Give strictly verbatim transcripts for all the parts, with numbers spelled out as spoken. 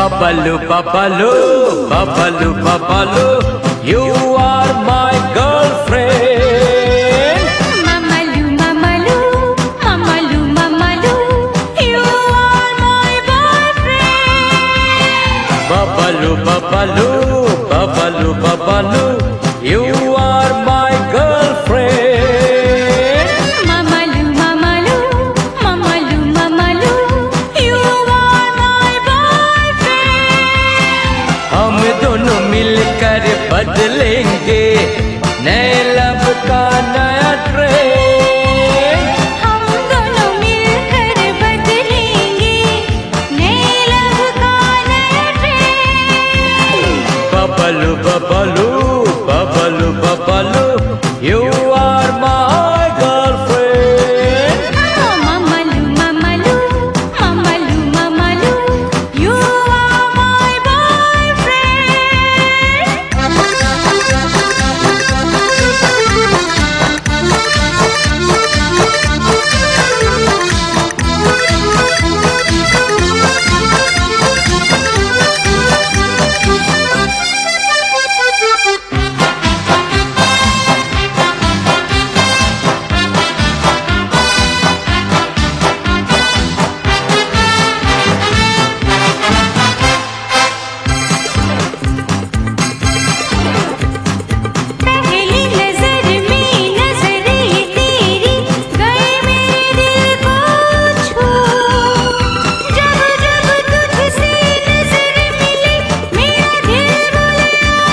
Babalu, Babalu, Babalu, Babalu, you are my girlfriend. Mamalu, Mamalu, Mamalu, Mamalu, you are my boyfriend. Babalu, Babalu, Babalu, Babalu, you are my girlfriend. Mamalu, Mamalu, Mamalu, Mamalu, you are my boyfriend. हम दोनों मिलकर बदलेंगे नए love का नया trend. हम दोनों मिलकर बदलेंगे नए लब का नया trend. Babalu, Babalu, Babalu, Babalu, you are my girlfriend. Mamalu, Mamalu, Mamalu, Mamalu, you are my पहली नजर में नजरे तेरी गए मेरे दिल को छू। जब जब तुझसे नजर मिली मेरा दिल बोले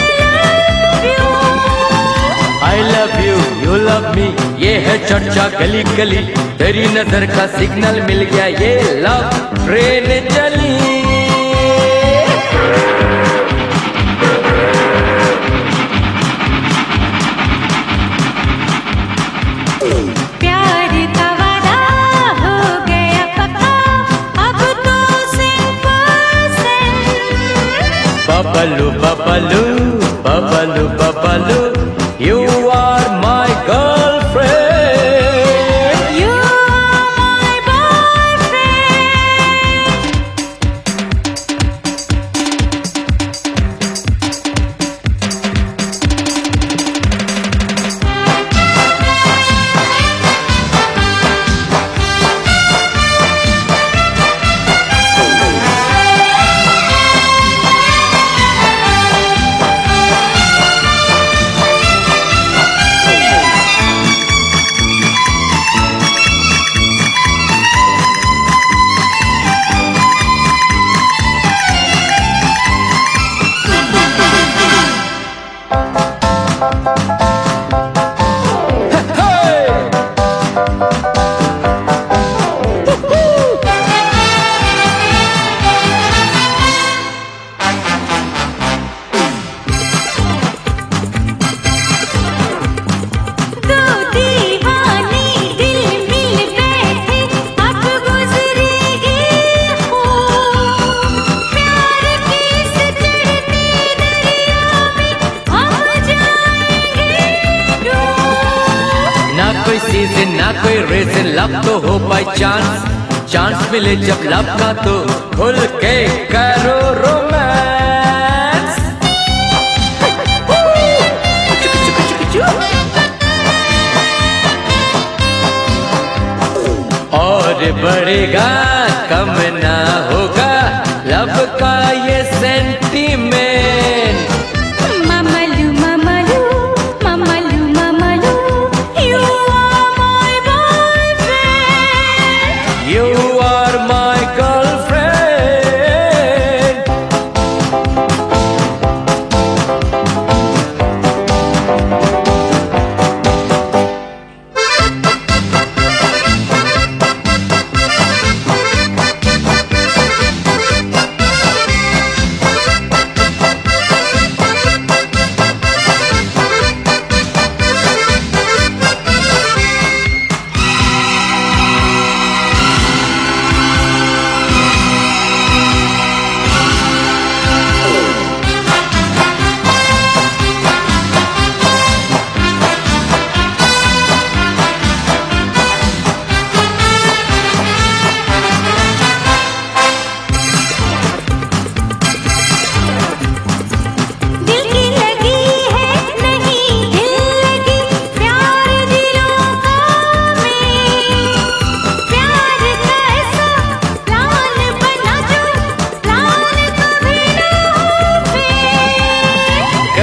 I love you। I love you, you love me, ये है चर्चा गली गली। तेरी नजर का सिग्नल मिल गया, ये लव ट्रेन चली। प्यार का वादा हो गया पक्का, अब तो सिंपल से। Babalu, Babalu, Babalu, Babalu, you are my girlfriend. You are my boyfriend. दो दीवाने दिल मिल बैठे, अब गुजरेगी खूब। प्यार की इस चढ़ती दरिया में हम जाएंगे डूब। ना कोई सीजन ना कोई रीजन, लव तो हो बाई चांस। चांस मिले जब लव का तो खुल के करो रोमांस। और बढ़ेगा कम ना होगा लव का ये sentiment. Mamalu, Mamalu, Mamalu, Mamalu, you are my boyfriend. You are my girlfriend.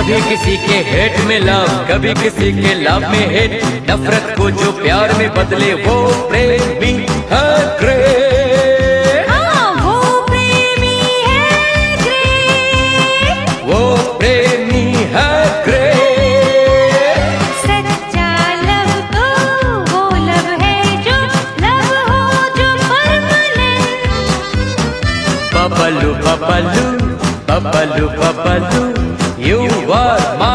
कभी किसी के हेट में लव, कभी किसी के लव में हेट। नफरत को जो प्यार में बदले वो प्रेमी है ग्रेट। हाँ, वो प्रेमी है ग्रेट। वो प्रेमी है ग्रेट। सच्चा लव तो वो लव है जो लव हो जो permanent. Bablu Bablu Bablu Bablu, you are my